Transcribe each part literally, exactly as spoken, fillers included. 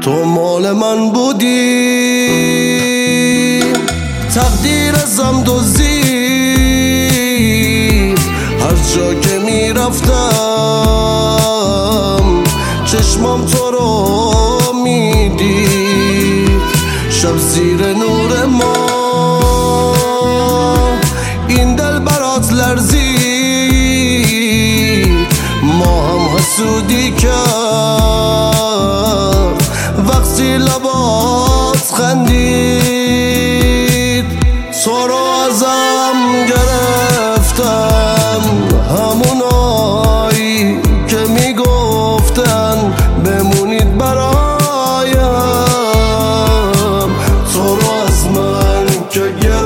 تو مال من بودی، تقدیر ازم دزدی. هر جا که میرفتم چشمام تو رو میدید. شب زیر نور ما این دل برات لرزید. ما هم حسودی کرد وقتی لبات خندید. تو رو ازم گرفتن همونایی که میگفتن بمونید برایم. تو رو از من که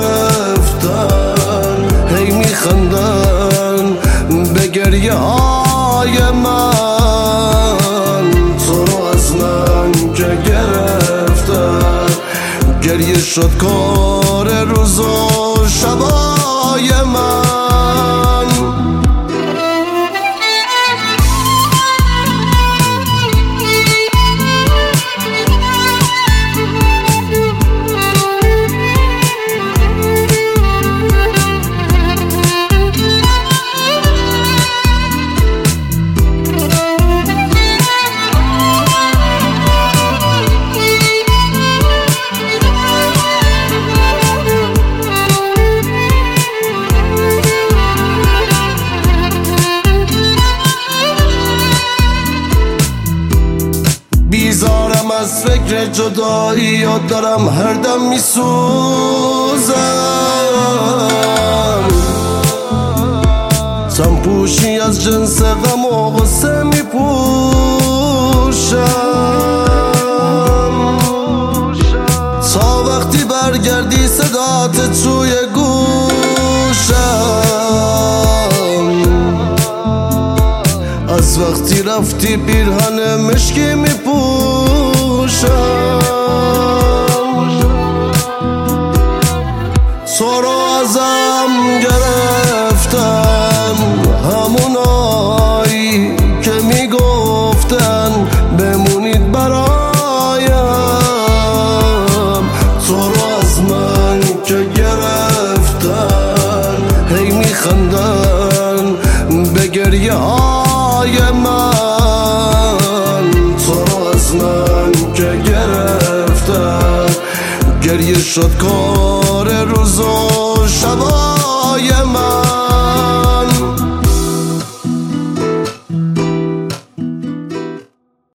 گرفتن هی میخندن به گریه های من. تو رو از من که گرفتن گریه شد کار روز و شبای من. بیزارم از فکر جدایی، یاد دارم هر دم میسوزم. سمپوشی از جنس غم و غصه میپوشم تا وقتی برگردی صدات توی گوشم. از وقتی رفتی پیرهن مشکی میپوشم. تو رو ازم گرفتن همونایی که میگفتن بمونید برایم. تو رو از من که گرفتن هی میخندن به گریه های من. تو رو از من که گرفتن گریه شد کار روز و شبای من.